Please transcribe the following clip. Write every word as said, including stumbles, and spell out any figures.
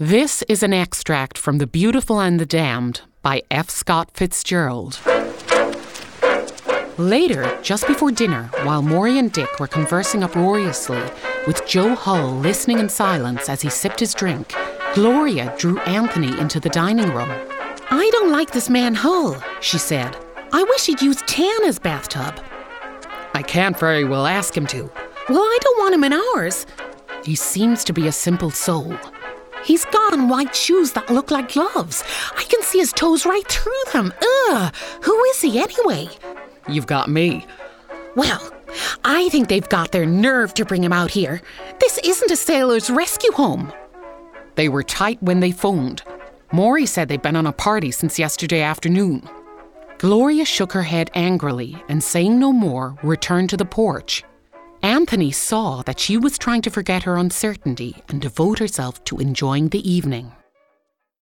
This is an extract from The Beautiful and the Damned by F. Scott Fitzgerald. Later, just before dinner, while Maury and Dick were conversing uproariously, with Joe Hull listening in silence as he sipped his drink, Gloria drew Anthony into the dining room. "I don't like this man Hull," she said. "I wish he'd use Tana's bathtub." "I can't very well ask him to." "Well, I don't want him in ours." "He seems to be a simple soul." "He's got on white shoes that look like gloves. I can see his toes right through them. Ugh, who is he anyway?" "You've got me." "Well, I think they've got their nerve to bring him out here. This isn't a sailor's rescue home." "They were tight when they phoned. Maury said they'd been on a party since yesterday afternoon." Gloria shook her head angrily and, saying no more, returned to the porch. Anthony saw that she was trying to forget her uncertainty and devote herself to enjoying the evening.